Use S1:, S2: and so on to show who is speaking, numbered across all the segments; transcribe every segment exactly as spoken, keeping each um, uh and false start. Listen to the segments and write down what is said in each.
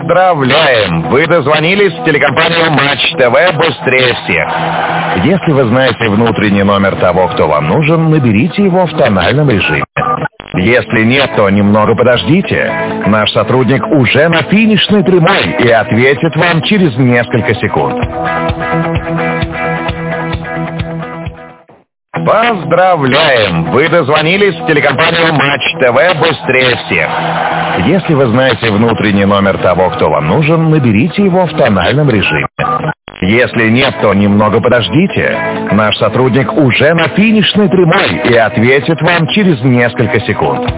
S1: Поздравляем! Вы дозвонились в телекомпанию Матч ТВ быстрее всех. Если вы знаете внутренний номер того, кто вам нужен, наберите его в тональном режиме. Если нет, то немного подождите. Наш сотрудник уже на финишной прямой и ответит вам через несколько секунд. Поздравляем! Вы дозвонились в телекомпанию Матч ТВ быстрее всех. Если вы знаете внутренний номер того, кто вам нужен, наберите его в тональном режиме. Если нет, то немного подождите. Наш сотрудник уже на финишной прямой и ответит вам через несколько секунд.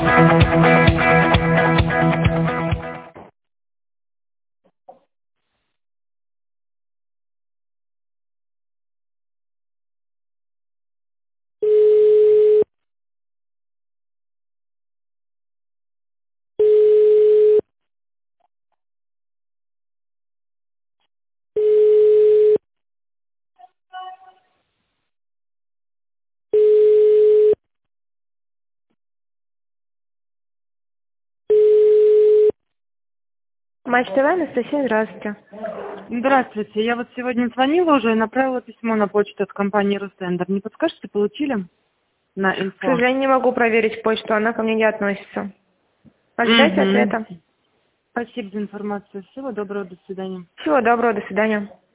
S2: Матч ТВ, Анастасия, здравствуйте.
S3: Здравствуйте. Я вот сегодня звонила уже и направила письмо на почту от компании «Ростендер». Не подскажете, получили? На инфо.
S2: К сожалению, не могу проверить почту, она ко мне не относится. Ожидайте
S3: Мгм.
S2: ответа.
S3: Спасибо за информацию. Всего доброго, до свидания.
S2: Всего доброго, до свидания.